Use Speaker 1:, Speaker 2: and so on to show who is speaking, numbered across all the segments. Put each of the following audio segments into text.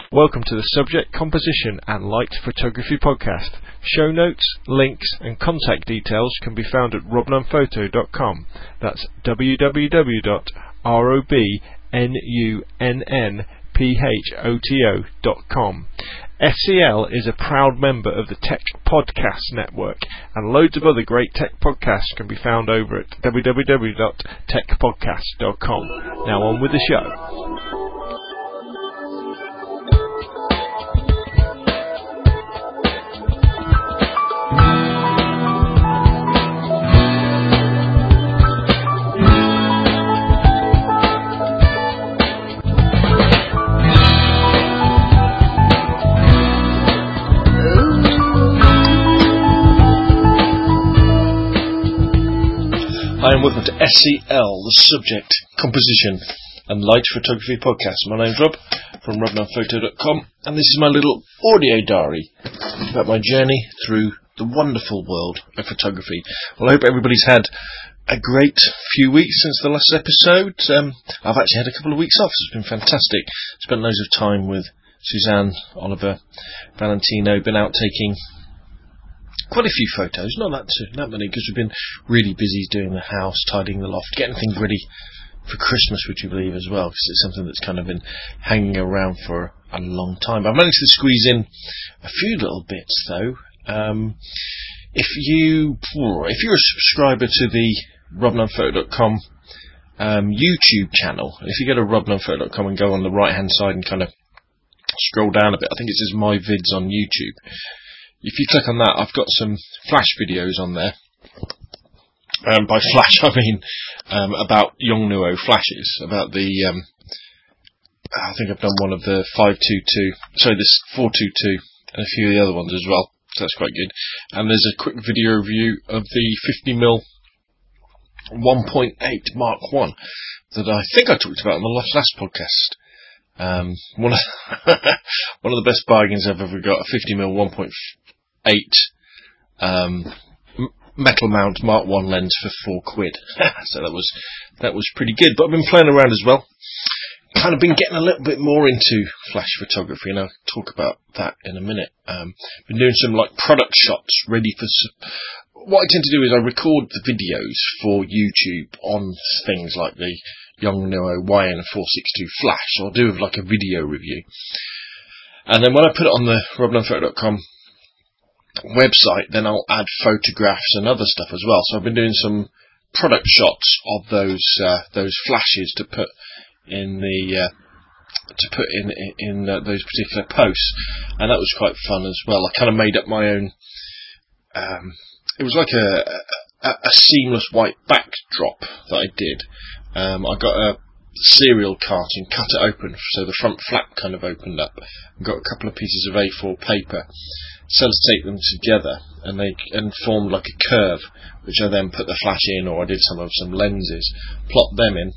Speaker 1: Welcome to the Subject, Composition and Light Photography Podcast. Show notes, links and contact details can be found at robnunnphoto.com. That's www.robnunnphoto.com. SCL is a proud member of the Tech Podcast Network, and loads of other great tech podcasts can be found over at www.techpodcast.com. Now on with the show.
Speaker 2: Hi and welcome to SCL, the Subject, Composition and Light Photography Podcast. My name's Rob from robnunnphoto.com, and this is my little audio diary about my journey through the wonderful world of photography. Well, I hope everybody's had a great few weeks since the last episode. I've actually had a couple of weeks off, so it's been fantastic. Spent loads of time with Suzanne, Oliver, Valentino, been out taking quite a few photos, not that many, because we've been really busy doing the house, tidying the loft, getting things ready for Christmas, would you believe, as well, because it's something that's kind of been hanging around for a long time. I've managed to squeeze in a few little bits, though. If you're a subscriber to the robnunnphoto.com YouTube channel, if you go to robnunnphoto.com and go on the right-hand side and kind of scroll down a bit, I think it says My Vids on YouTube. If you click on that, I've got some flash videos on there. By flash, I mean about Yongnuo flashes. About the, I think I've done one of the 422, and a few of the other ones as well. So that's quite good. And there's a quick video review of the 50mm 1.8 Mark 1 that I think I talked about on the last podcast. One of the best bargains I've ever got, a 50mm 1.8 metal mount Mark 1 lens for £4. So that was pretty good. But I've been playing around as well. Kind of been getting a little bit more into flash photography, and I'll talk about that in a minute. Been doing some like product shots ready for. What I tend to do is I record the videos for YouTube on things like the Yongnuo YN462 flash, or do like a video review. And then when I put it on the robnunnphoto.com website, then I'll add photographs and other stuff as well. So I've been doing some product shots of those flashes to put in the those particular posts, and that was quite fun as well. I kind of made up my own. It was like a seamless white backdrop that I did. I got a cereal carton, cut it open so the front flap kind of opened up, and got a couple of pieces of A4 paper, sellotape them together, and formed like a curve, which I then put the flash in, or I did some lenses, plot them in,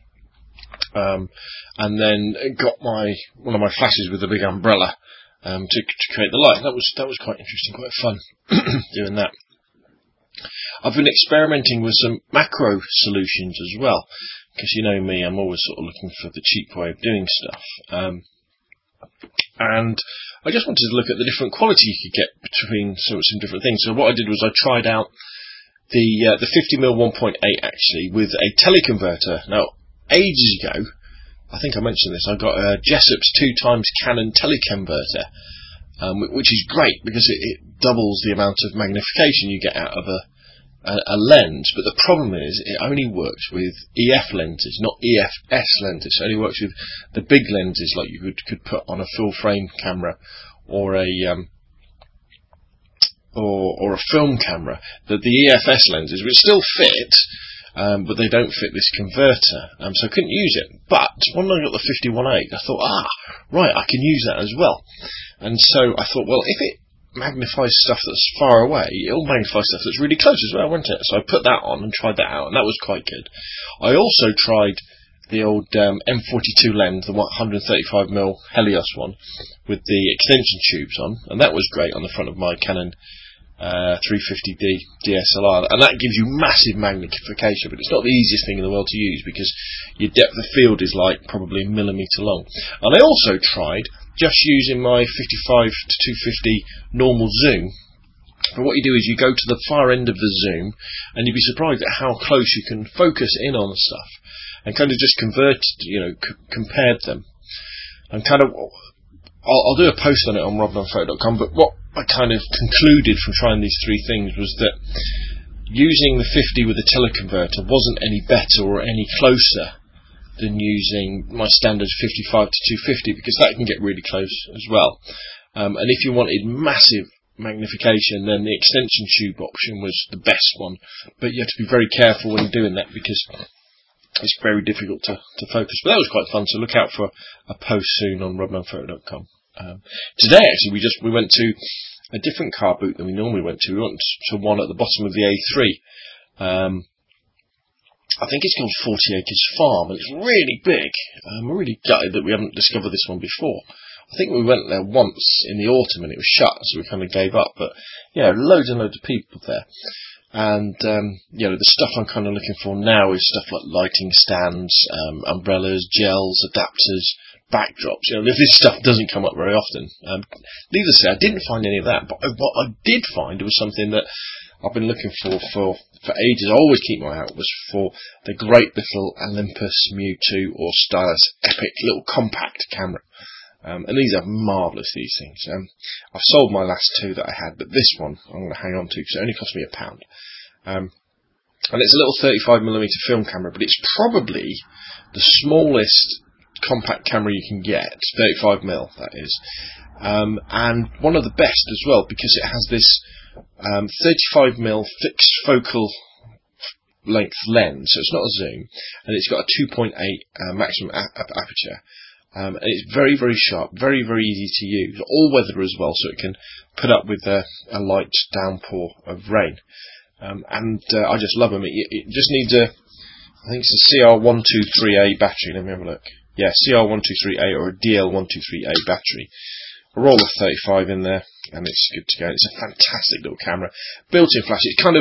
Speaker 2: and then got one of my flashes with a big umbrella to create the light. That was quite interesting, quite fun doing that. I've been experimenting with some macro solutions as well, because you know me, I'm always sort of looking for the cheap way of doing stuff. And I just wanted to look at the different quality you could get between some different things. So what I did was I tried out the 50mm 1.8 actually with a teleconverter. Now, ages ago, I think I mentioned this, I got a Jessup's 2x Canon teleconverter, which is great because it doubles the amount of magnification you get out of a lens, but the problem is it only works with EF lenses, not EFS lenses. So it only works with the big lenses like you could put on a full frame camera or a film camera. The EFS lenses, which still fit, but they don't fit this converter, so I couldn't use it. But when I got the 51.8, I thought, right, I can use that as well. And so I thought, well, if it magnifies stuff that's far away, it'll magnify stuff that's really close as well, won't it? So I put that on and tried that out, and that was quite good. I also tried the old M42 lens, the 135mm Helios one, with the extension tubes on, and that was great on the front of my Canon 350D DSLR, and that gives you massive magnification, but it's not the easiest thing in the world to use because your depth of field is like probably a millimetre long. And I also tried just using my 55 to 250 normal zoom. But what you do is you go to the far end of the zoom, and you'd be surprised at how close you can focus in on stuff, and kind of just compared them, and kind of. I'll do a post on it on robnonphoto.com, but what I kind of concluded from trying these three things was that using the 50 with the teleconverter wasn't any better or any closer than using my standard 55 to 250, because that can get really close as well. And if you wanted massive magnification, then the extension tube option was the best one, but you have to be very careful when doing that, because it's very difficult to focus. But that was quite fun, so look out for a post soon on robnonphoto.com. Today, actually, we went to a different car boot than we normally went to. We went to one at the bottom of the A3. I think it's called 40 Acres Farm, and it's really big. I'm really gutted that we haven't discovered this one before. I think we went there once in the autumn and it was shut, so we kind of gave up. But yeah, loads and loads of people there. And the stuff I'm kind of looking for now is stuff like lighting stands, umbrellas, gels, adapters, backdrops. If this stuff doesn't come up very often. Needless to say, I didn't find any of that, but what I did find was something that I've been looking for ages. I always keep my eye out was for the great little Olympus Mu 2 or Stylus Epic little compact camera. And these are marvellous, these things. I've sold my last two that I had, but this one I'm going to hang on to because it only cost me £1. And it's a little 35mm film camera, but it's probably the smallest compact camera you can get, 35mm that is. And one of the best as well, because it has this 35mm fixed focal length lens, so it's not a zoom, and it's got a 2.8 maximum aperture. And it's very, very sharp, very, very easy to use, all weather as well, so it can put up with a light downpour of rain. I just love them. It just needs I think it's a CR123A battery. Let me have a look. Yeah, CR123A or a DL123A battery. A roll of 35 in there, and it's good to go. It's a fantastic little camera. Built-in flash. It's kind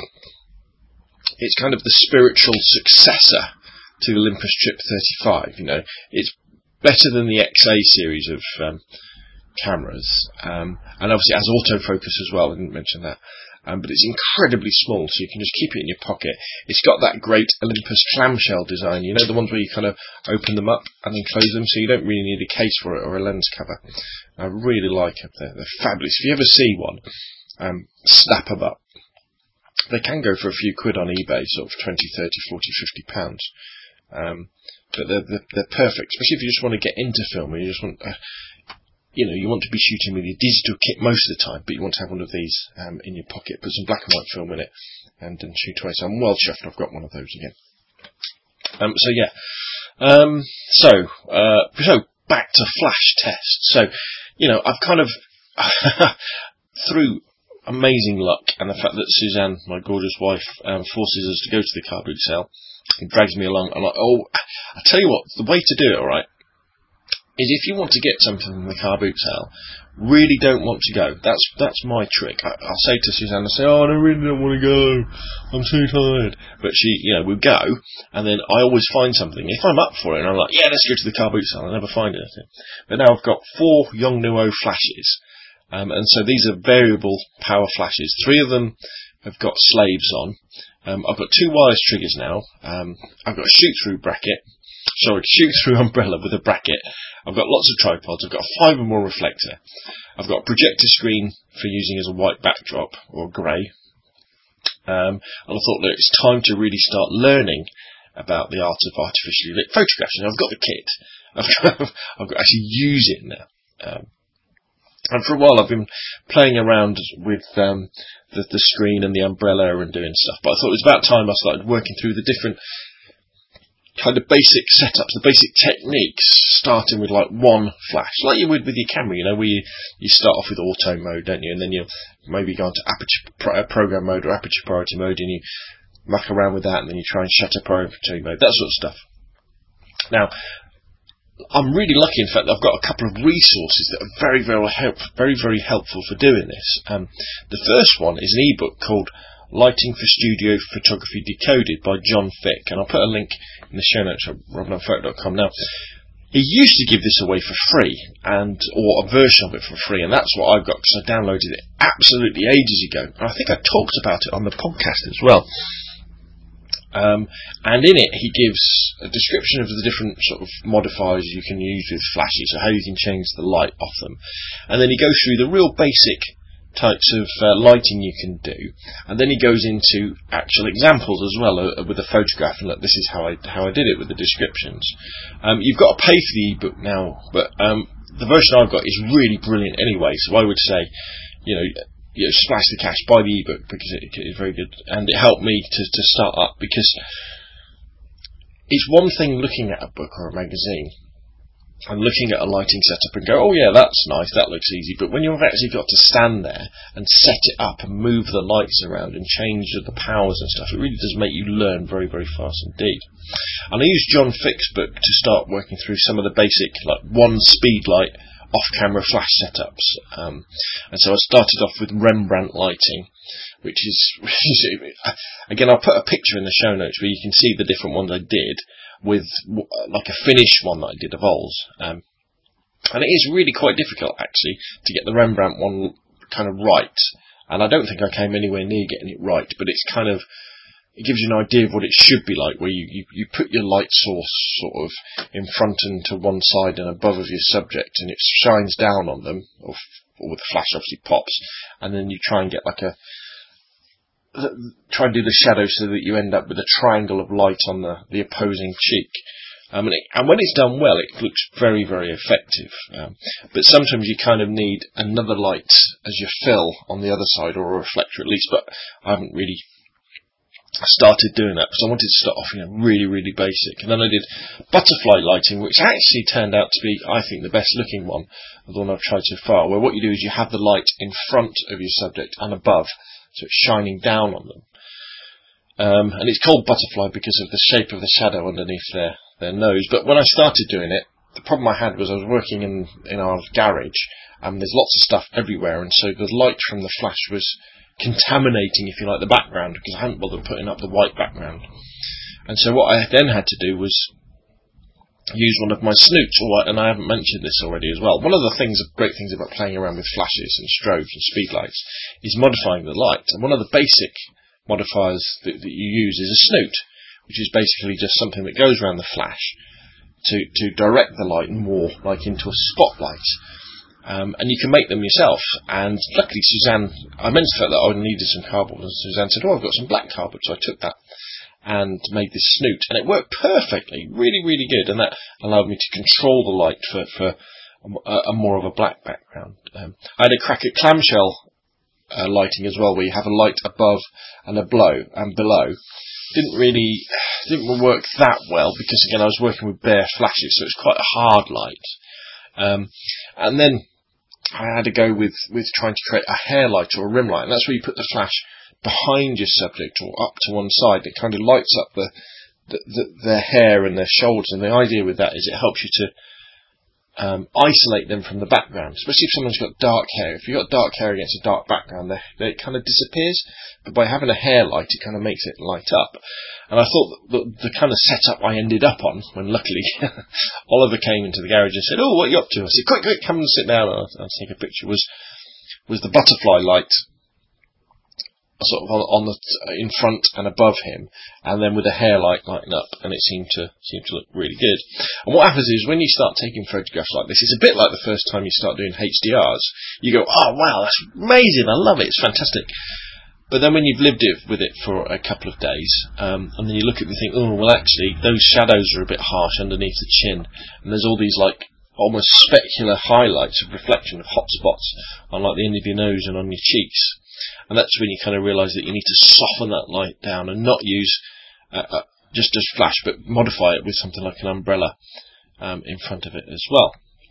Speaker 2: of the spiritual successor to the Olympus Trip 35. It's better than the XA series of cameras, and obviously it has autofocus as well. I didn't mention that, but it's incredibly small, so you can just keep it in your pocket. It's got that great Olympus clamshell design, the ones where you kind of open them up and then close them, so you don't really need a case for it or a lens cover. I really like them. They're fabulous. If you ever see one, snap them up. They can go for a few quid on eBay, sort of 20, 30, 40, £50. But they're perfect, especially if you just want to get into film, or you just want, you want to be shooting with your digital kit most of the time, but you want to have one of these in your pocket, put some black and white film in it, and shoot away. So I'm well chuffed I've got one of those again. So back to flash tests. So, I've kind of through amazing luck and the fact that Suzanne, my gorgeous wife, forces us to go to the car boot sale. It drags me along. I'm like, I tell you what, the way to do it, all right, is if you want to get something from the car boot sale, really don't want to go. That's my trick. I'll say to Suzanne, I really don't want to go. I'm too tired. But she, we'll go, and then I always find something. If I'm up for it, and I'm like, yeah, let's go to the car boot sale, I never find anything. But now I've got 4 Yongnuo flashes, and so these are variable power flashes. 3 of them have got slaves on. I've got 2 wireless triggers now. I've got a shoot-through umbrella with a bracket. I've got lots of tripods. I've got a 5mm reflector. I've got a projector screen for using as a white backdrop or grey. And I thought, look, it's time to really start learning about the art of artificially lit photographs. I've got the kit. I've got to actually use it now. And for a while I've been playing around with the screen and the umbrella and doing stuff, but I thought it was about time I started working through the different kind of basic setups, the basic techniques, starting with like one flash, like you would with your camera, where you start off with auto mode, don't you, and then you maybe go into aperture program mode or aperture priority mode, and you muck around with that, and then you try and shutter priority mode, that sort of stuff. Now, I'm really lucky, in fact, that I've got a couple of resources that are very, very helpful for doing this. The first one is an ebook called Lighting for Studio Photography Decoded by John Fick, and I'll put a link in the show notes at robnonphoto.com. Now, he used to give this away for free, or a version of it for free, and that's what I've got because I downloaded it absolutely ages ago. And I think I talked about it on the podcast as well. And in it, he gives a description of the different sort of modifiers you can use with flashes, so how you can change the light off them. And then he goes through the real basic types of lighting you can do, and then he goes into actual examples as well with a photograph, and look, this is how I did it with the descriptions. You've got to pay for the ebook now, but the version I've got is really brilliant anyway, so I would say, splash the cash, buy the ebook, because it is very good, and it helped me to start up, because it's one thing looking at a book or a magazine and looking at a lighting setup and go, oh yeah, that's nice, that looks easy, but when you've actually got to stand there and set it up and move the lights around and change the powers and stuff, it really does make you learn very, very fast indeed. And I used John Fick's book to start working through some of the basic, like one speed light off-camera flash setups, and so I started off with Rembrandt lighting, which is again, I'll put a picture in the show notes where you can see the different ones I did, with like a finished one that I did of Ols, and it is really quite difficult actually to get the Rembrandt one kind of right, and I don't think I came anywhere near getting it right, but it's kind of, it gives you an idea of what it should be like, where you put your light source sort of in front and to one side and above of your subject, and it shines down on them, or with the flash obviously pops, and then you try and get try and do the shadow so that you end up with a triangle of light on the opposing cheek. And when it's done well, it looks very, very effective. But sometimes you kind of need another light as your fill on the other side, or a reflector at least, but I haven't really started doing that because I wanted to start off really, really basic. And then I did butterfly lighting, which actually turned out to be, I think, the best looking one, the one I've tried so far, where what you do is you have the light in front of your subject and above, so it's shining down on them. And it's called butterfly because of the shape of the shadow underneath their nose. But when I started doing it, the problem I had was I was working in our garage, and there's lots of stuff everywhere, and so the light from the flash was contaminating, if you like, the background, because I hadn't bothered putting up the white background. And so what I then had to do was use one of my snoots, and I haven't mentioned this already as well. One of the great things about playing around with flashes and strobes and speedlights is modifying the light. And one of the basic modifiers that you use is a snoot, which is basically just something that goes around the flash to direct the light more like into a spotlight. And you can make them yourself. And luckily Suzanne, I mentioned that I needed some cardboard, and Suzanne said, oh, I've got some black cardboard, so I took that and made this snoot, and it worked perfectly, really, really good, and that allowed me to control the light for a more of a black background. I had a crack at clamshell lighting as well, where you have a light above and below. Didn't work that well, because again I was working with bare flashes, so it's quite a hard light. And then I had to go with trying to create a hair light or a rim light, and that's where you put the flash behind your subject or up to one side. It kind of lights up their hair and their shoulders, and the idea with that is it helps you to isolate them from the background, especially if someone's got dark hair. If you've got dark hair against a dark background, it kind of disappears, but by having a hair light, it kind of makes it light up. And I thought that the kind of setup I ended up on, when luckily Oliver came into the garage and said, oh, what are you up to? I said, quick, come and sit down, and I'll take a picture, was the butterfly light sort of on in front and above him, and then with the hair light lighting up, and it seemed to look really good. And what happens is when you start taking photographs like this, it's a bit like the first time you start doing HDRs. You go, oh wow, that's amazing, I love it, it's fantastic. But then when you've lived with it for a couple of days, and then you look at it and think, oh well, actually those shadows are a bit harsh underneath the chin, and there's all these like almost specular highlights of reflection of hot spots on like the end of your nose and on your cheeks. And that's when you kind of realise that you need to soften that light down and not use just flash, but modify it with something like an umbrella in front of it as well.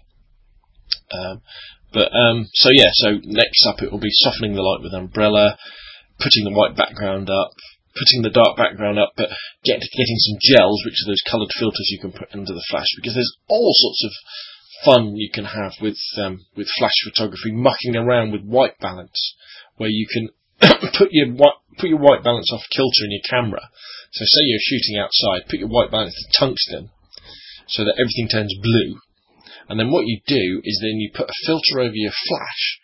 Speaker 2: So next up it will be softening the light with umbrella, putting the white background up, putting the dark background up, but getting some gels, which are those coloured filters you can put under the flash, because there's all sorts of fun you can have with flash photography, mucking around with white balance, where you can put your white balance off kilter in your camera. So say you're shooting outside, put your white balance to tungsten, so that everything turns blue. And then what you do is then you put a filter over your flash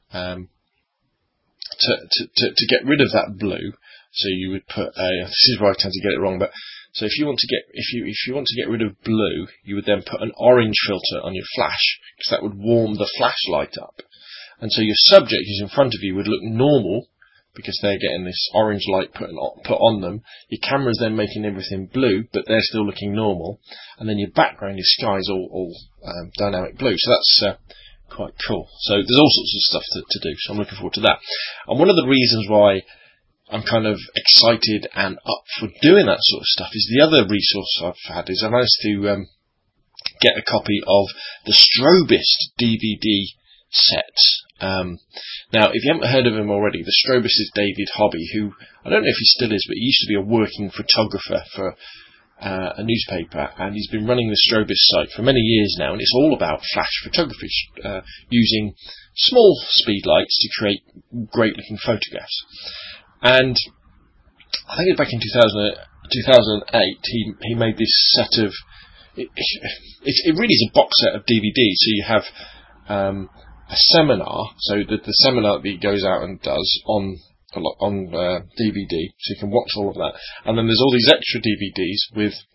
Speaker 2: to get rid of that blue. So you would put this is where I tend to get it wrong, but so if you want to get rid of blue, you would then put an orange filter on your flash, because that would warm the flashlight up. And so your subject who's in front of you would look normal, because they're getting this orange light put on them. Your camera's then making everything blue, but they're still looking normal. And then your background, your sky's all dynamic blue. So that's quite cool. So there's all sorts of stuff to do. So I'm looking forward to that. And one of the reasons why I'm kind of excited and up for doing that sort of stuff is the other resource I've had is I managed to get a copy of the Strobist DVD set. Now, if you haven't heard of him already, the Strobist is David Hobby, who, I don't know if he still is, but he used to be a working photographer for a newspaper, and he's been running the Strobist site for many years now, and it's all about flash photography, using small speed lights to create great looking photographs. And I think back in 2008, he made this set of, it really is a box set of DVDs. So you have a seminar, so the seminar that he goes out and does on DVD, so you can watch all of that. And then there's all these extra DVDs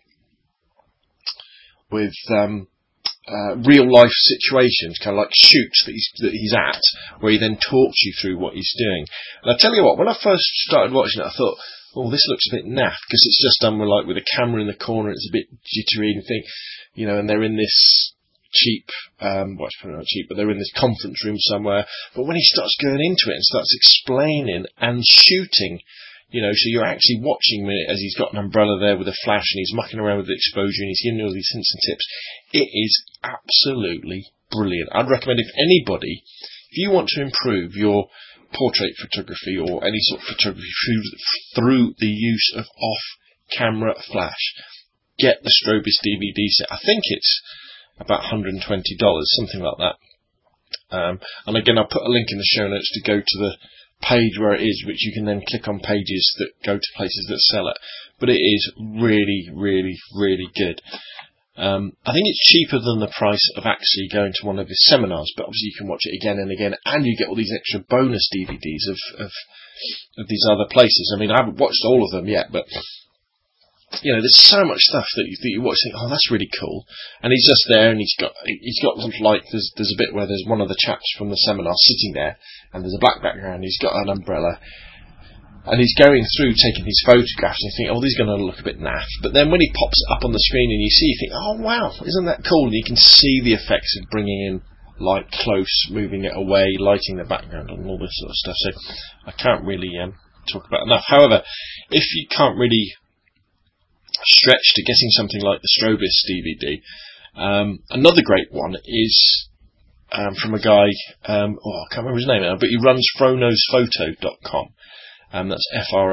Speaker 2: with real life situations, kind of like shoots that he's at, where he then talks you through what he's doing. And I tell you what, when I first started watching it, I thought, oh, this looks a bit naff, because it's just done with a camera in the corner. It's a bit jittery and thing, and they're in this cheap, well, it's probably not cheap, but they're in this conference room somewhere. But when he starts going into it and starts explaining and shooting, so you're actually watching it as he's got an umbrella there with a flash and he's mucking around with the exposure and he's giving you all these hints and tips. It is absolutely brilliant. I'd recommend if you want to improve your portrait photography or any sort of photography through the use of off-camera flash, get the Strobist DVD set. I think it's about $120, something like that. And again, I'll put a link in the show notes to go to the page where it is, which you can then click on pages that go to places that sell it. But it is really, really, really good. I think it's cheaper than the price of actually going to one of his seminars, but obviously you can watch it again and again, and you get all these extra bonus DVDs of these other places. I mean, I haven't watched all of them yet, but there's so much stuff that you watch and think, oh, that's really cool. And he's just there, and he's got something like, there's a bit where there's one of the chaps from the seminar sitting there, and there's a black background, he's got an umbrella, and he's going through taking these photographs, and you think, oh, these are going to look a bit naff. But then when he pops it up on the screen and you think, oh wow, isn't that cool? And you can see the effects of bringing in light close, moving it away, lighting the background, and all this sort of stuff. So I can't really talk about enough. However, if you can't really stretch to getting something like the Strobist DVD, another great one is from a guy, I can't remember his name now, but he runs FroKnowsPhoto.com. That's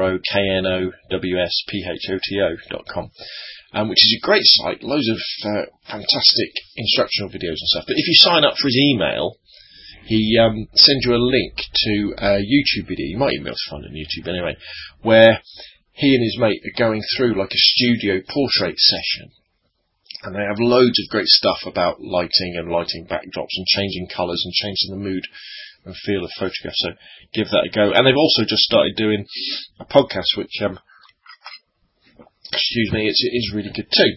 Speaker 2: FroKnowsphoto.com, which is a great site, loads of fantastic instructional videos and stuff. But if you sign up for his email, he sends you a link to a YouTube video. You might even be able to find it on YouTube anyway, where he and his mate are going through like a studio portrait session. And they have loads of great stuff about lighting and lighting backdrops and changing colours and changing the mood and feel of photographs. So give that a go. And they've also just started doing a podcast, which, is really good too.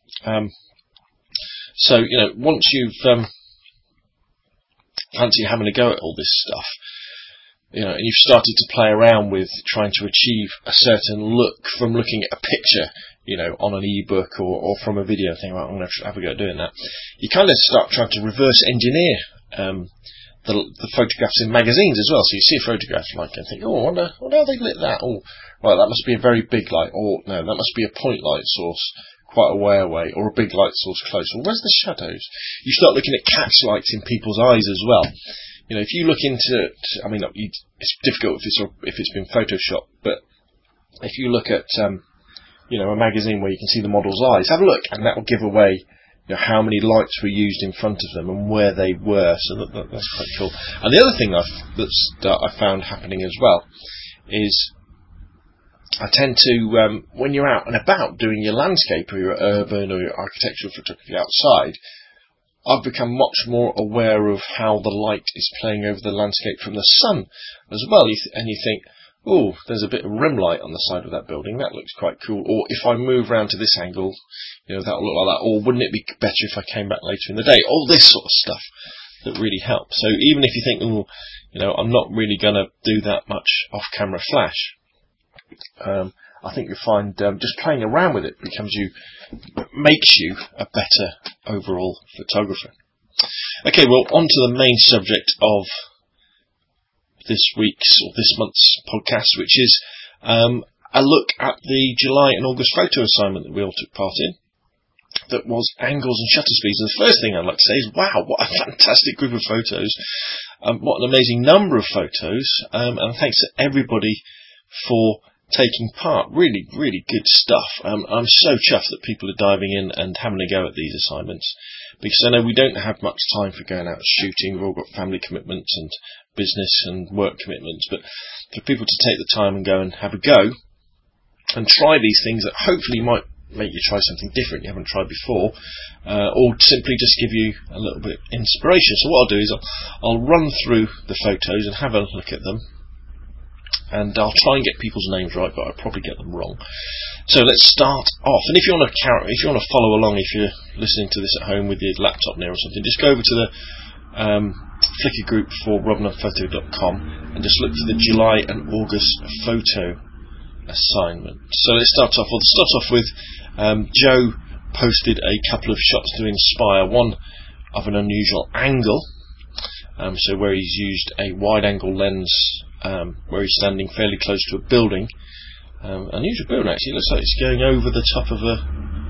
Speaker 2: So, once you've fancy having a go at all this stuff, and you've started to play around with trying to achieve a certain look from looking at a picture, on an ebook or from a video, think, well, I'm going to have a go at doing that. You kind of start trying to reverse engineer the photographs in magazines as well. So you see a photograph and think, oh, I wonder how they lit that. Oh, well, that must be a very big light. Or no, that must be a point light source quite a way away, or a big light source close. Or where's the shadows? You start looking at catch lights in people's eyes as well. If you look into, it's difficult if it's been photoshopped, but if you look at, a magazine where you can see the model's eyes, have a look, and that will give away, how many lights were used in front of them and where they were. So that's quite cool. And the other thing that I found happening as well is I tend to, when you're out and about doing your landscape or your urban or your architectural photography outside, I've become much more aware of how the light is playing over the landscape from the sun as well. And you think, oh, there's a bit of rim light on the side of that building. That looks quite cool. Or if I move round to this angle, that'll look like that. Or wouldn't it be better if I came back later in the day? All this sort of stuff that really helps. So even if you think, I'm not really going to do that much off-camera flash, I think you'll find just playing around with it makes you a better overall photographer. Okay, well, on to the main subject of this month's podcast, which is a look at the July and August photo assignment that we all took part in. That was angles and shutter speeds. And the first thing I'd like to say is, wow, what a fantastic group of photos. What an amazing number of photos. And thanks to everybody for taking part. Really, really good stuff. I'm so chuffed that people are diving in and having a go at these assignments, because I know we don't have much time for going out and shooting. We've all got family commitments and business and work commitments, but for people to take the time and go and have a go and try these things that hopefully might make you try something different you haven't tried before, or simply just give you a little bit of inspiration. So what I'll do is I'll run through the photos and have a look at them, and I'll try and get people's names right, but I'll probably get them wrong. So let's start off. And if you want to follow along, if you're listening to this at home with your laptop near or something, just go over to the Flickr group for robnunphoto.com and just look for the July and August photo assignment. So let's start off. We'll start off with Joe posted a couple of shots to inspire. One of an unusual angle, so where he's used a wide-angle lens, where he's standing fairly close to a building. Unusual building, actually. It looks like it's going over the top of a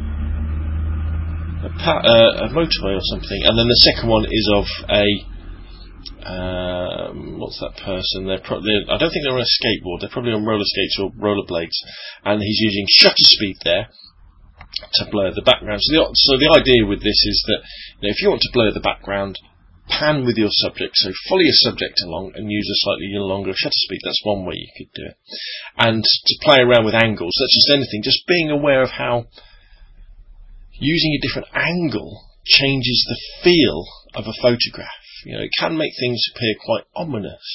Speaker 2: motorway or something. And then the second one is of a what's that person? I don't think they're on a skateboard. They're probably on roller skates or rollerblades, and he's using shutter speed there to blur the background. So the idea with this is that if you want to blur the background, pan with your subject, so follow your subject along and use a slightly longer shutter speed. That's one way you could do it. And to play around with angles, that's just anything, just being aware of how using a different angle changes the feel of a photograph. It can make things appear quite ominous.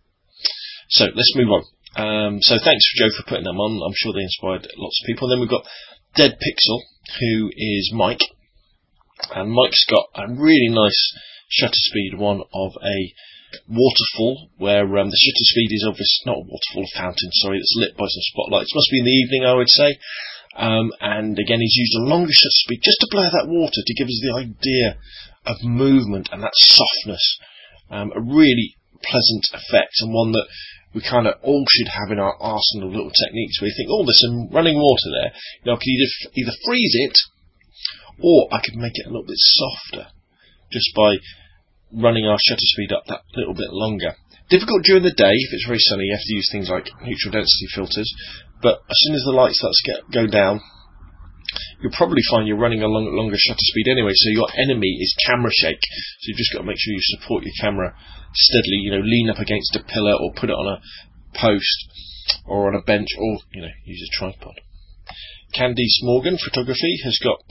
Speaker 2: So let's move on. So thanks, Joe, for putting them on. I'm sure they inspired lots of people. And then we've got Dead Pixel, who is Mike. And Mike's got a really nice shutter speed one of a waterfall, where the shutter speed is obviously not a waterfall, a fountain, that's lit by some spotlights. Must be in the evening, I would say. And again, he's used a longer shutter speed just to blur that water, to give us the idea of movement and that softness. A really pleasant effect, and one that we kind of all should have in our arsenal of little techniques, where you think, oh, there's some running water there. I could either freeze it, or I could make it a little bit softer just by running our shutter speed up that little bit longer. Difficult during the day. If it's very sunny, you have to use things like neutral density filters, but as soon as the light starts to go down, you'll probably find you're running a longer shutter speed anyway, so your enemy is camera shake. So you've just got to make sure you support your camera steadily, lean up against a pillar or put it on a post or on a bench, or use a tripod. Candice Morgan Photography has got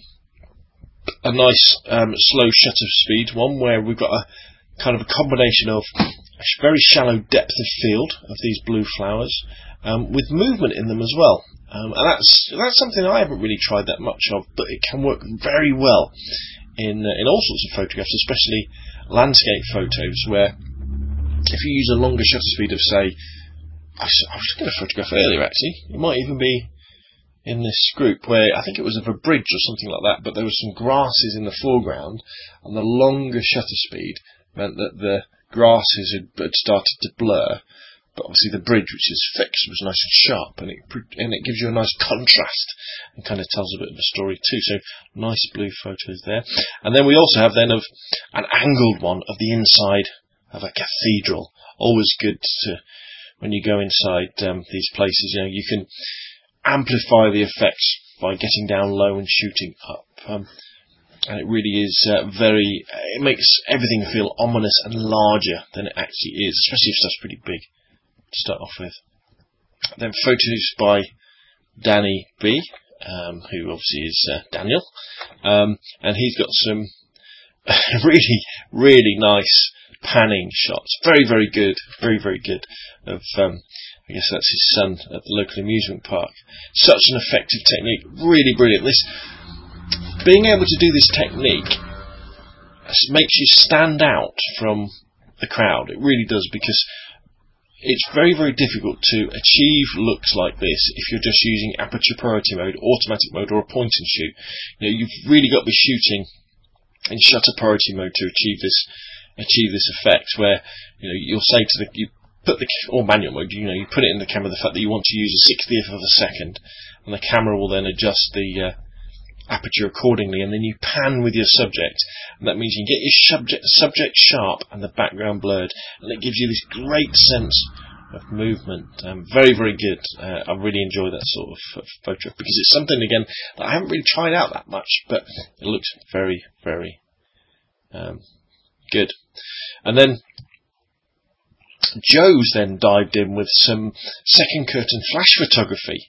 Speaker 2: a nice slow shutter speed one, where we've got a kind of a combination of a very shallow depth of field of these blue flowers, with movement in them as well. And that's something I haven't really tried that much of, but it can work very well in all sorts of photographs, especially landscape photos, where if you use a longer shutter speed of, say, I was going to photograph earlier actually, it might even be in this group, where I think it was of a bridge or something like that, but there was some grasses in the foreground, and the longer shutter speed meant that the grasses had started to blur, but obviously the bridge, which is fixed, was nice and sharp, and it gives you a nice contrast and kind of tells a bit of a story too. So nice blue photos there. And then we also have then of an angled one of the inside of a cathedral. Always good to, when you go inside these places, you can amplify the effects by getting down low and shooting up. And it really is it makes everything feel ominous and larger than it actually is, especially if stuff's pretty big to start off with. Then photos by Danny B, who obviously is Daniel, and he's got some really, really nice panning shots. Very, very good. Very, very good. Of I guess that's his son at the local amusement park. Such an effective technique. Really brilliant. Being able to do this technique makes you stand out from the crowd. It really does, because it's very, very difficult to achieve looks like this if you're just using aperture priority mode, automatic mode, or a point and shoot. You've really got to be shooting in shutter priority mode to achieve this effect, where you'll say to or manual mode, you put it in the camera the fact that you want to use a 60th of a second, and the camera will then adjust the aperture accordingly, and then you pan with your subject, and that means you get your subject sharp and the background blurred, and it gives you this great sense of movement. Very, very good. I really enjoy that sort of photograph, because it's something, again, that I haven't really tried out that much, but it looks very, very good. And then Joe's then dived in with some second curtain flash photography.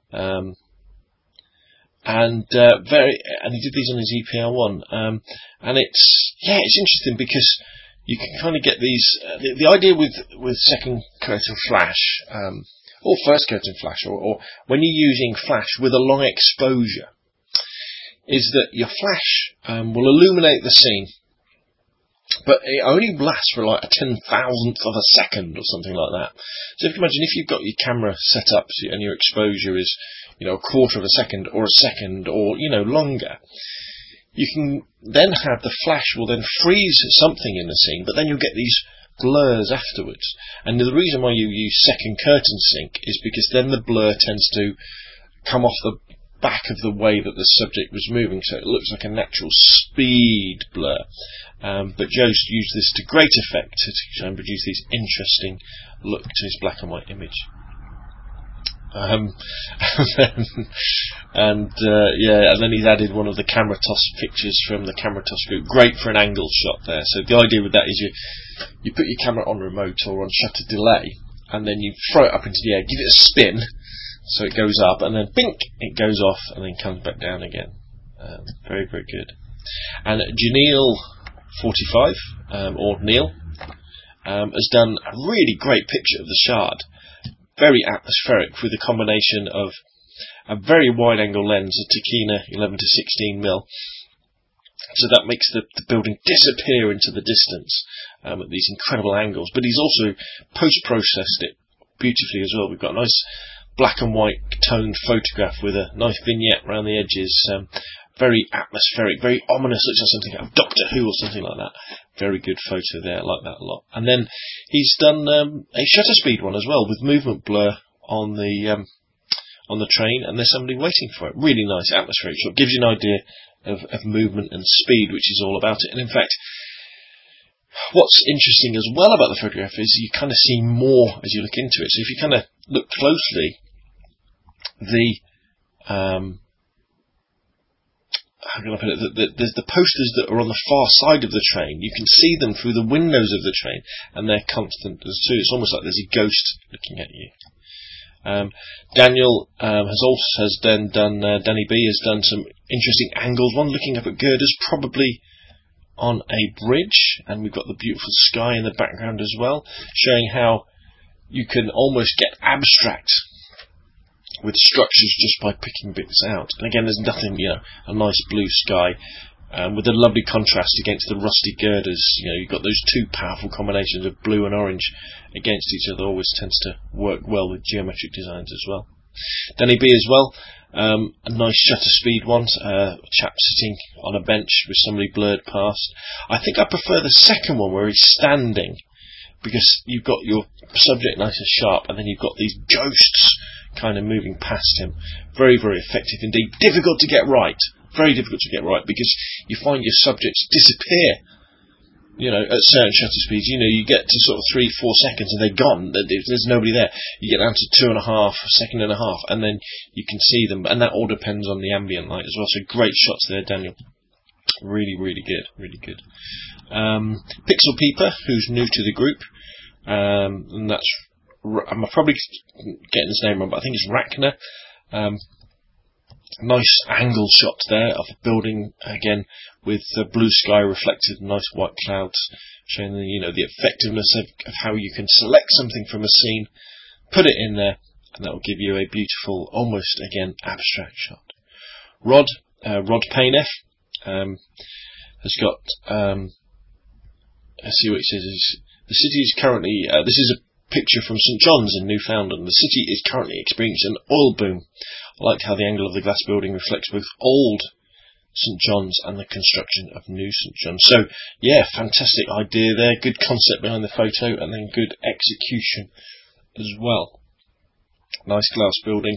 Speaker 2: And he did these on his EPR1, and it's interesting, because you can kind of get these. The idea with second curtain flash, or first curtain flash, or when you're using flash with a long exposure, is that your flash will illuminate the scene, but it only lasts for like a 10,000th of a second or something like that. So if you imagine, if you've got your camera set up and your exposure is a quarter of a second or a second or longer, you can then have the flash will then freeze something in the scene, but then you'll get these blurs afterwards. And the reason why you use second curtain sync is because then the blur tends to come off the back of the way that the subject was moving, so it looks like a natural speed blur. But Joe's used this to great effect to try and produce this interesting look to his black and white image. And then he's added one of the camera toss pictures from the camera toss group. Great for an angle shot there. So the idea with that is you put your camera on remote or on shutter delay, and then you throw it up into the air, give it a spin, so it goes up, and then bink, it goes off, and then comes back down again. Very, very good. And Janelle 45, or Neil, has done a really great picture of the Shard. Very atmospheric, with a combination of a very wide angle lens, a Tokina 11 to 16mm. So that makes the building disappear into the distance at these incredible angles. But he's also post-processed it beautifully as well. We've got a nice black and white toned photograph with a nice vignette around the edges. Very atmospheric, very ominous, looks like something out of Doctor Who or something like that. Very good photo there, I like that a lot. And then he's done a shutter speed one as well, with movement blur on the train, and there's somebody waiting for it. Really nice atmospheric shot. Gives you an idea of movement and speed, which is all about it. And in fact, what's interesting as well about the photograph is you kind of see more as you look into it. So if you kind of look closely, how can I put it? There's the posters that are on the far side of the train. You can see them through the windows of the train, and they're constant as too. It's almost like there's a ghost looking at you. Daniel has then done. Danny B has done some interesting angles. One looking up at girders, probably on a bridge, and we've got the beautiful sky in the background as well, showing how you can almost get abstract with structures just by picking bits out. And again, there's nothing, a nice blue sky with a lovely contrast against the rusty girders. You've got those two powerful combinations of blue and orange against each other. Always tends to work well with geometric designs as well. Danny B as well, a nice shutter speed one, a chap sitting on a bench with somebody blurred past. I think I prefer the second one where he's standing, because you've got your subject nice and sharp, and then you've got these ghosts kind of moving past him. Very, very effective indeed. Difficult to get right. Very difficult to get right, because you find your subjects disappear, at certain shutter speeds. You get to sort of 3-4 seconds and they're gone. There's nobody there. You get down to 2.5, a second and a half, and then you can see them. And that all depends on the ambient light as well. So great shots there, Daniel. Really, really good. Really good. Pixel Peeper, who's new to the group, and that's I'm probably getting his name wrong, but I think it's Rachner. Nice angle shot there of a building, again with the blue sky reflected in nice white clouds, showing the effectiveness of how you can select something from a scene, put it in there, and that will give you a beautiful, almost again abstract shot. Rod Painef has got. Let's see what he says. The city is currently. This is a picture from St John's in Newfoundland. The city is currently experiencing an oil boom. I liked how the angle of the glass building reflects both old St John's and the construction of new St John's. So, yeah, fantastic idea there. Good concept behind the photo, and then good execution as well. Nice glass building,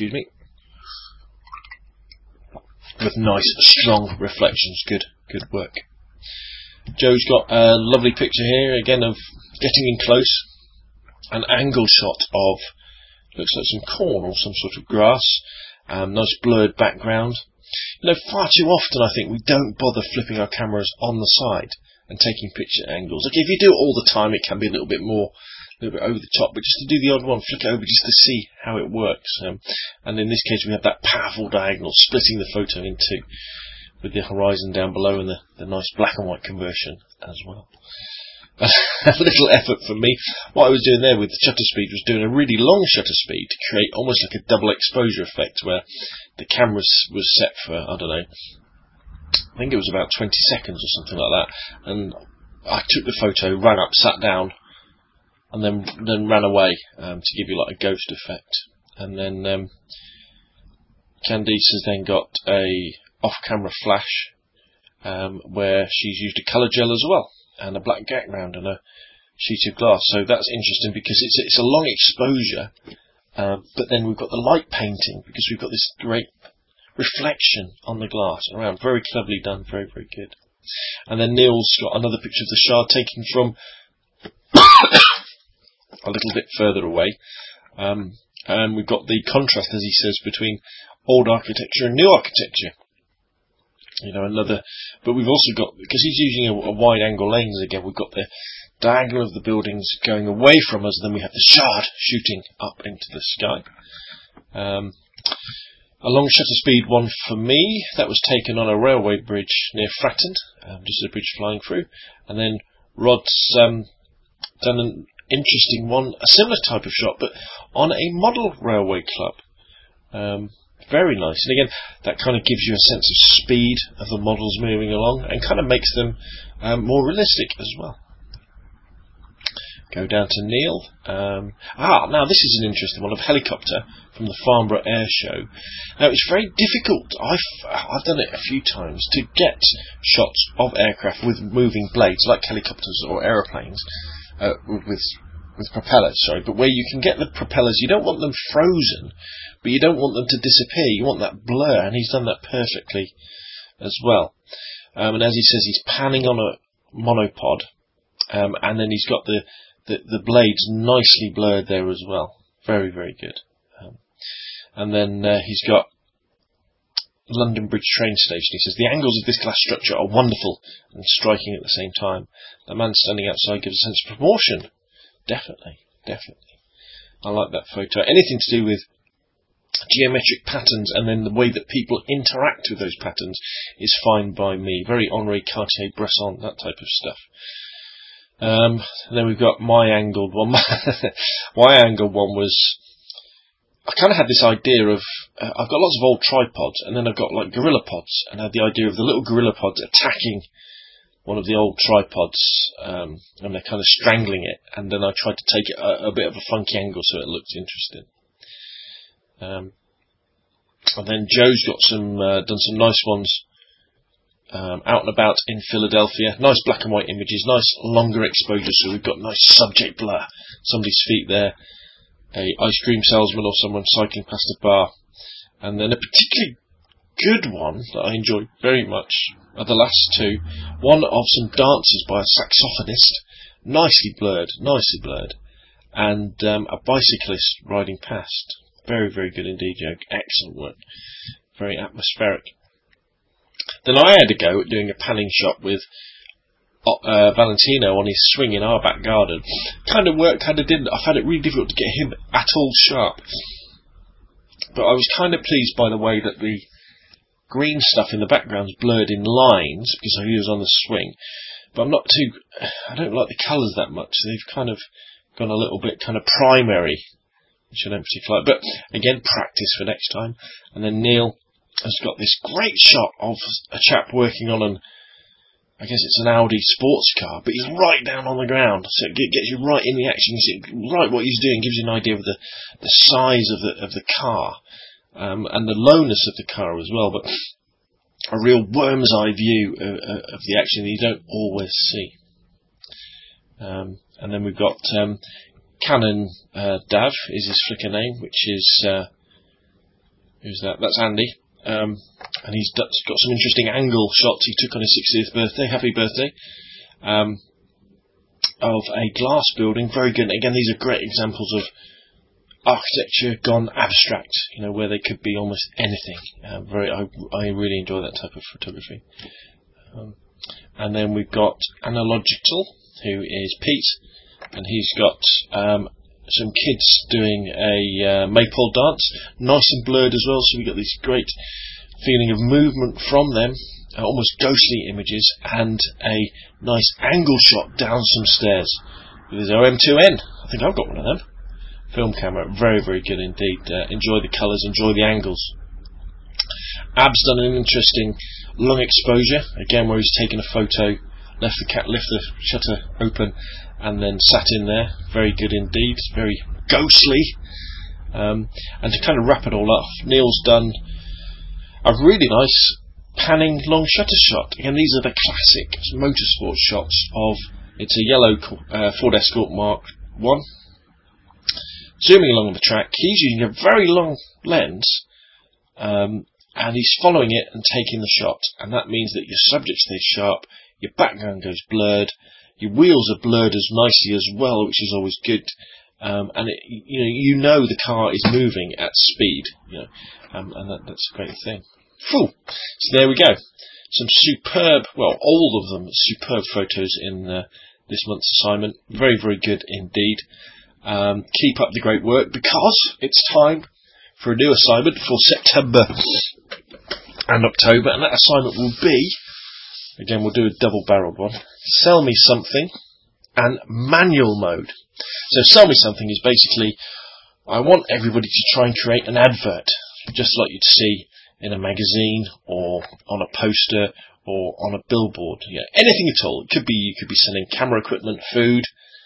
Speaker 2: with nice, strong reflections. Good work. Joe's got a lovely picture here, again, of getting in close. An angle shot of, looks like some corn or some sort of grass. Nice blurred background. Far too often I think we don't bother flipping our cameras on the side and taking picture angles. Okay, if you do it all the time, it can be a little bit over the top, but just to do the odd one, flick it over just to see how it works. And in this case, we have that powerful diagonal splitting the photo in two, with the horizon down below and the nice black and white conversion as well. A little effort from me. What I was doing there with the shutter speed was doing a really long shutter speed to create almost like a double exposure effect, where the camera was set for, I don't know, I think it was about 20 seconds or something like that, and I took the photo, ran up, sat down, and then ran away to give you like a ghost effect. And then Candice has then got a off-camera flash where she's used a colour gel as well, and a black background and a sheet of glass. So that's interesting because it's a long exposure, but then we've got the light painting because we've got this great reflection on the glass around. Very cleverly done, very, very good. And then Neil's got another picture of the Shard taken from a little bit further away. And we've got the contrast, as he says, between old architecture and new architecture. But we've also got, because he's using a wide angle lens again, we've got the diagonal of the buildings going away from us, and then we have the Shard shooting up into the sky. A long shutter speed one for me, that was taken on a railway bridge near Fratton, just a bridge flying through. And then Rod's done an interesting one, a similar type of shot, but on a model railway club. Very nice. And again, that kind of gives you a sense of speed of the models moving along and kind of makes them more realistic as well. Go down to Neil. Now this is an interesting one, of helicopter from the Farnborough Air Show. Now it's very difficult, I've done it a few times, to get shots of aircraft with moving blades, like helicopters or aeroplanes, with propellers, but where you can get the propellers, you don't want them frozen, but you don't want them to disappear, you want that blur, and he's done that perfectly as well. And as he says, he's panning on a monopod, and then he's got the blades nicely blurred there as well. Very, very good. And then he's got London Bridge train station. He says, the angles of this glass structure are wonderful and striking at the same time. The man standing outside gives a sense of proportion. Definitely. I like that photo. Anything to do with geometric patterns and then the way that people interact with those patterns is fine by me. Very Henri Cartier-Bresson, that type of stuff. And then we've got my angled one. My angled one was, I kind of had this idea of, I've got lots of old tripods, and then I've got like gorilla pods, and I had the idea of the little gorilla pods attacking one of the old tripods, and they're kind of strangling it, and then I tried to take it a bit of a funky angle so it looked interesting. And then Joe's got done some nice ones out and about in Philadelphia. Nice black and white images, nice longer exposure, so we've got nice subject blur. Somebody's feet there, a ice cream salesman or someone cycling past a bar, and then a particularly good one that I enjoyed very much are the last two. One of some dances by a saxophonist, nicely blurred, and a bicyclist riding past. Very, very good indeed, Joe. Excellent work. Very atmospheric. Then I had a go at doing a panning shot with Valentino on his swing in our back garden. Kind of worked, kind of didn't. I found it really difficult to get him at all sharp. But I was kind of pleased by the way that the green stuff in the background's blurred in lines because he was on the swing. But I don't like the colours that much. They've kind of gone a little bit kind of primary, which I don't particularly like. But again, practice for next time. And then Neil has got this great shot of a chap working on I guess it's an Audi sports car, but he's right down on the ground, so it gets you right in the action. You see right what he's doing, gives you an idea of the size of the car, and the lowness of the car as well. But a real worm's eye view of the action that you don't always see. And then we've got Canon Dav is his flicker name, which is who's that? That's Andy. And he's got some interesting angle shots he took on his 60th birthday. Happy birthday! Of a glass building, very good. And again, these are great examples of architecture gone abstract. Where they could be almost anything. I really enjoy that type of photography. And then we've got Analogical, who is Pete, and he's got some kids doing a maypole dance, nice and blurred as well, so we got this great feeling of movement from them, almost ghostly images, and a nice angle shot down some stairs with his OM2N. I think I've got one of them. Film camera, very, very good indeed. Enjoy the colours, enjoy the angles. Ab's done an interesting long exposure, again where he's taken a photo, left the shutter open, and then sat in there. Very good indeed, very ghostly. And to kind of wrap it all up, Neil's done a really nice panning long shutter shot. Again, these are the classic motorsport shots of, it's a yellow Ford Escort Mark 1. Zooming along the track, he's using a very long lens, and he's following it and taking the shot. And that means that your subject stays sharp, your background goes blurred, your wheels are blurred as nicely as well, which is always good. And the car is moving at speed, and that's a great thing. Phew. So there we go. Some superb, all of them superb photos in this month's assignment. Very, very good indeed. Keep up the great work, because it's time for a new assignment for September and October, and that assignment will be, again, we'll do a double-barreled one, Sell Me Something and Manual Mode. So Sell Me Something is basically, I want everybody to try and create an advert, just like you'd see in a magazine or on a poster or on a billboard. Anything at all. You could be selling camera equipment, food,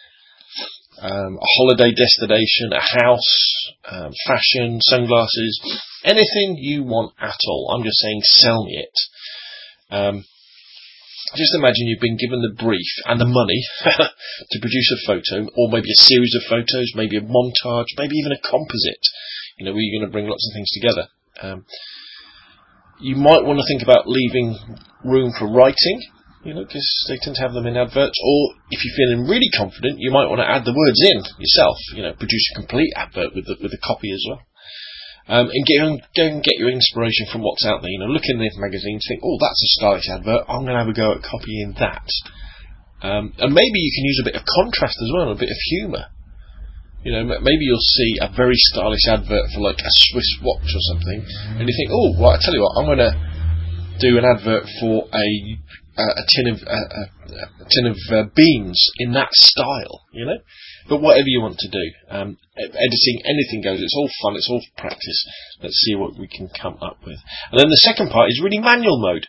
Speaker 2: a holiday destination, a house, fashion, sunglasses, anything you want at all. I'm just saying, sell me it. Just imagine you've been given the brief and the money to produce a photo, or maybe a series of photos, maybe a montage, maybe even a composite, where you're going to bring lots of things together. You might want to think about leaving room for writing, because they tend to have them in adverts, or if you're feeling really confident, you might want to add the words in yourself, produce a complete advert with the copy as well. And go and get your inspiration from what's out there. Look in the magazine, think, oh, that's a stylish advert, I'm going to have a go at copying that. And maybe you can use a bit of contrast as well, a bit of humour. Maybe you'll see a very stylish advert for like a Swiss watch or something, and you think, oh, well, I tell you what, I'm going to do an advert for a tin of beans in that style, But whatever you want to do, editing, anything goes. It's all fun. It's all practice. Let's see what we can come up with. And then the second part is really manual mode.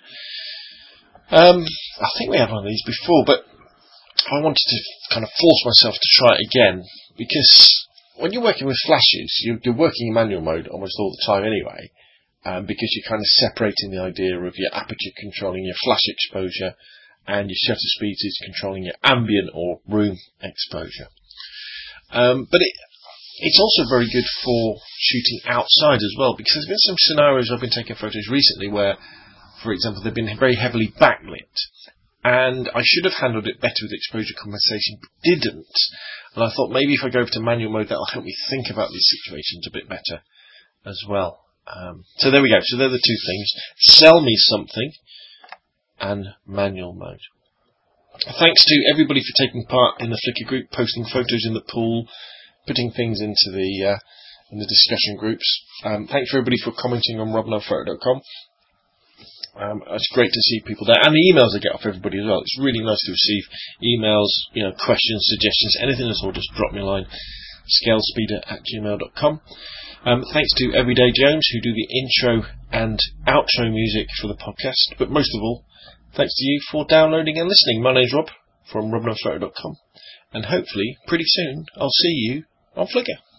Speaker 2: I think we had one of these before, but I wanted to kind of force myself to try it again, because when you're working with flashes, you're working in manual mode almost all the time anyway, because you're kind of separating the idea of your aperture controlling your flash exposure and your shutter speeds is controlling your ambient or room exposure. But it's also very good for shooting outside as well, because there's been some scenarios I've been taking photos recently where, for example, they've been very heavily backlit, and I should have handled it better with exposure compensation, but didn't. And I thought maybe if I go over to manual mode, that'll help me think about these situations a bit better as well. So there we go. So they're the two things. Sell me something and manual mode. Thanks to everybody for taking part in the Flickr group, posting photos in the pool, putting things into the in the discussion groups. Thanks for everybody for commenting on robnellphoto.com. It's great to see people there, and the emails I get off everybody as well. It's really nice to receive emails, questions, suggestions, anything at all. Just drop me a line, scalespeeder@gmail.com. Thanks to Everyday Jones, who do the intro and outro music for the podcast. But most of all, thanks to you for downloading and listening. My name's Rob from robnellphoto.com, and hopefully pretty soon I'll see you on Flickr.